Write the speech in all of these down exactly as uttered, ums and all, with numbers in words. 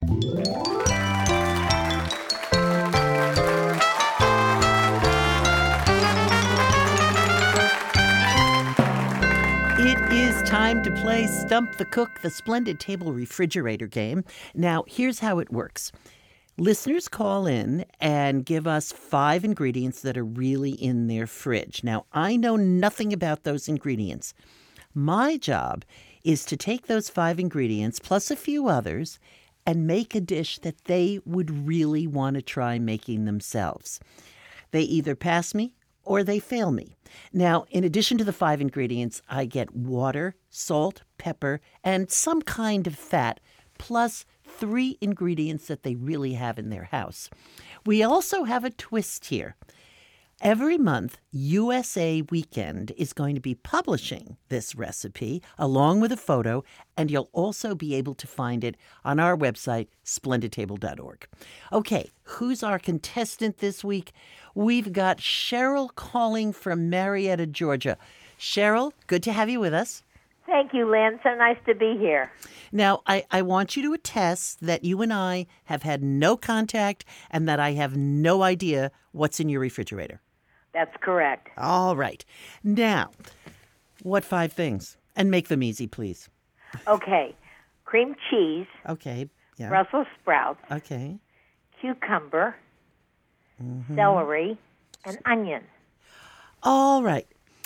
It is time to play Stump the Cook, the Splendid Table Refrigerator game. Now, here's how it works. Listeners call in and give us five ingredients that are really in their fridge. Now, I know nothing about those ingredients. My job is to take those five ingredients, plus a few others, and make a dish that they would really want to try making themselves. They either pass me or they fail me. Now, in addition to the five ingredients, I get water, salt, pepper, and some kind of fat, plus three ingredients that they really have in their house. We also have a twist here. Every month, U S A Weekend is going to be publishing this recipe along with a photo, and you'll also be able to find it on our website, splendid table dot org. Okay, who's our contestant this week? We've got Cheryl calling from Marietta, Georgia. Cheryl, good to have you with us. Thank you, Lynn. So nice to be here. Now, I, I want you to attest that you and I have had no contact and that I have no idea what's in your refrigerator. That's correct. All right. Now, what five things? And make them easy, please. Okay. Cream cheese. Okay. Yeah. Brussels sprouts. Okay. Cucumber. Mm-hmm. Celery. And onion. All right.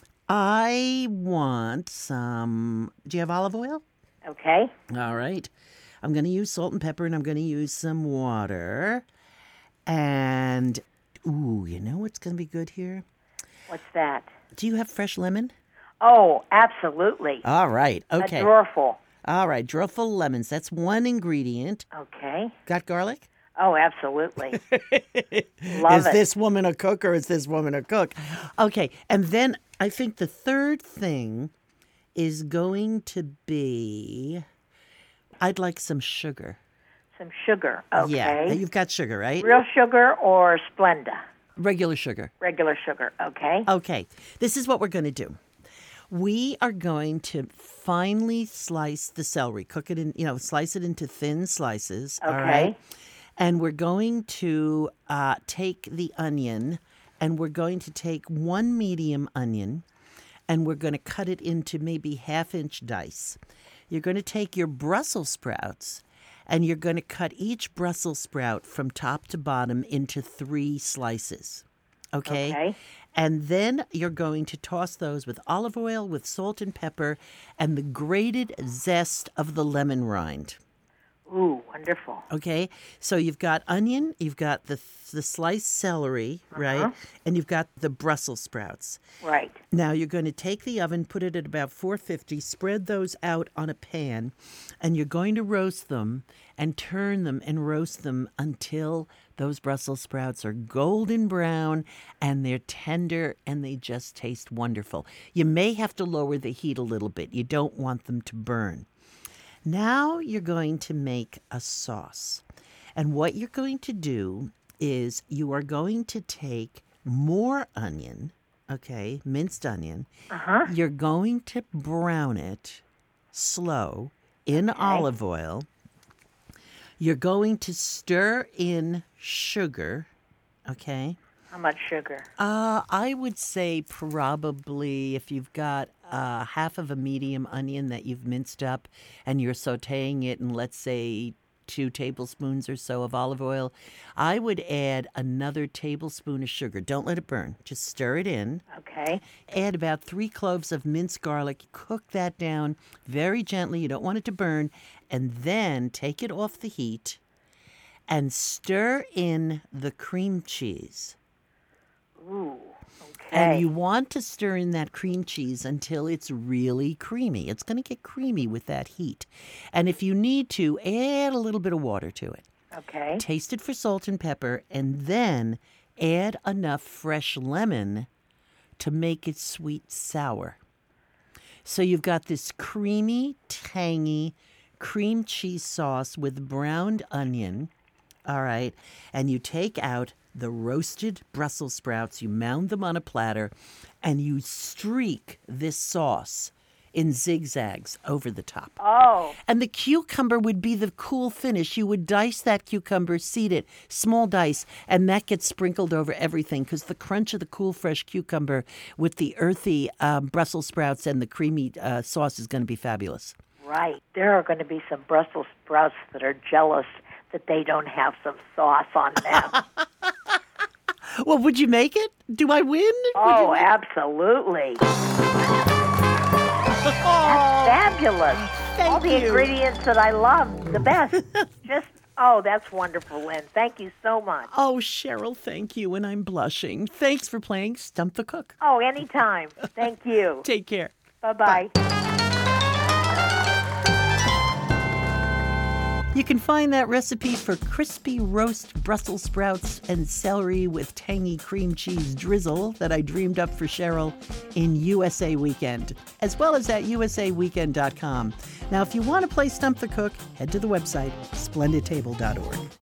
I want some... Do you have olive oil? Okay. All right. I'm going to use salt and pepper, and I'm going to use some water. And... Ooh, you know what's going to be good here? What's that? Do you have fresh lemon? Oh, absolutely. All right. Okay. A drawer full. All right. Drawer full of lemons. That's one ingredient. Okay. Got garlic? Oh, absolutely. Love is it. this woman a cook or is this woman a cook? Okay. And then I think the third thing is going to be, I'd like some sugar. Some sugar. Okay. Yeah. You've got sugar, right? Real sugar or Splenda? Regular sugar. Regular sugar. Okay. Okay. This is what we're going to do. We are going to finely slice the celery. Cook it in, you know, slice it into thin slices. Okay. All right? And we're going to uh, take the onion, and we're going to take one medium onion, and we're going to cut it into maybe half-inch dice. You're going to take your Brussels sprouts, and you're going to cut each Brussels sprout from top to bottom into three slices. Okay? Okay. And then you're going to toss those with olive oil, with salt and pepper, and the grated zest of the lemon rind. Ooh, wonderful. Okay? So you've got onion, you've got the the sliced celery, Uh-huh. right? And you've got the Brussels sprouts. Right. Now you're going to take the oven, put it at about four fifty, spread those out on a pan, and you're going to roast them and turn them and roast them until those Brussels sprouts are golden brown and they're tender and they just taste wonderful. You may have to lower the heat a little bit. You don't want them to burn. Now you're going to make a sauce. And what you're going to do is you are going to take more onion, okay, minced onion. Uh-huh. You're going to brown it slow in Okay. olive oil. You're going to stir in sugar, okay? How much sugar? Uh, I would say probably if you've got uh, half of a medium onion that you've minced up and you're sautéing it in, let's say, two tablespoons or so of olive oil, I would add another tablespoon of sugar. Don't let it burn. Just stir it in. Okay. Add about three cloves of minced garlic. Cook that down very gently. You don't want it to burn. And then take it off the heat and stir in the cream cheese. Ooh, okay. And you want to stir in that cream cheese until it's really creamy. It's going to get creamy with that heat. And if you need to, add a little bit of water to it. Okay. Taste it for salt and pepper, and then add enough fresh lemon to make it sweet sour. So you've got this creamy, tangy cream cheese sauce with browned onion, all right? And you take out the roasted Brussels sprouts, you mound them on a platter, and you streak this sauce in zigzags over the top. Oh, And the cucumber would be the cool finish. You would dice that cucumber, seed it, small dice, and that gets sprinkled over everything because the crunch of the cool, fresh cucumber with the earthy um, Brussels sprouts and the creamy uh, sauce is going to be fabulous. right. There are going to be some Brussels sprouts that are jealous that they don't have some sauce on them. Well, would you make it? Do I win? Would you Oh, make- absolutely. Oh, Fabulous. thank All the you. ingredients that I love, the best. Just, oh, that's wonderful, Lynn. Thank you so much. Oh, Cheryl, thank you, and I'm blushing. Thanks for playing Stump the Cook. Oh, anytime. Thank you. Take care. Bye-bye. You can find that recipe for crispy roast Brussels sprouts and celery with tangy cream cheese drizzle that I dreamed up for Cheryl in U S A Weekend, as well as at U S A weekend dot com. Now, if you want to play Stump the Cook, head to the website splendid table dot org.